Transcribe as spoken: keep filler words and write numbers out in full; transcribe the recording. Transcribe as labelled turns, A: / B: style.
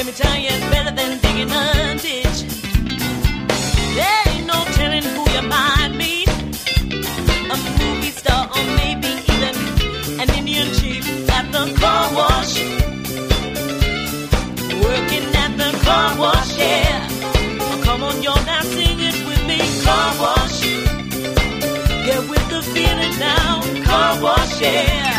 A: me tell you, it's better than digging a ditch. There ain't no telling who you might meet. A movie star or maybe even an Indian chief at the car wash. Working at the car wash, yeah. Oh, come on, y'all, now sing it with me. Car wash. Get with the feeling now. Car wash, yeah.